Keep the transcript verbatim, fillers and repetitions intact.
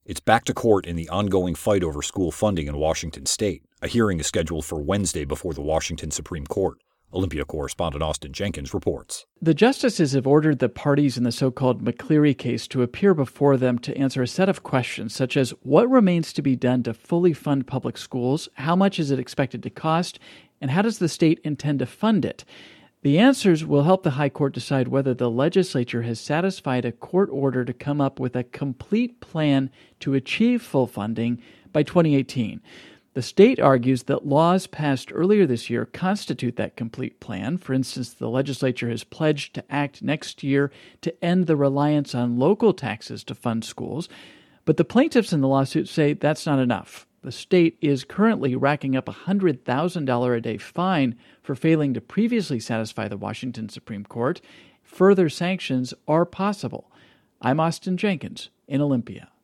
It's back to court in the ongoing fight over school funding in Washington state. A hearing is scheduled for Wednesday before the Washington Supreme Court. Olympia correspondent Austin Jenkins reports. The justices have ordered the parties in the so-called McCleary case to appear before them to answer a set of questions such as what remains to be done to fully fund public schools, how much is it expected to cost, and how does the state intend to fund it? The answers will help the High Court decide whether the legislature has satisfied a court order to come up with a complete plan to achieve full funding by twenty eighteen. The state argues that laws passed earlier this year constitute that complete plan. For instance, the legislature has pledged to act next year to end the reliance on local taxes to fund schools. But the plaintiffs in the lawsuit say that's not enough. The state is currently racking up a one hundred thousand dollars a day fine for failing to previously satisfy the Washington Supreme Court. Further sanctions are possible. I'm Austin Jenkins in Olympia.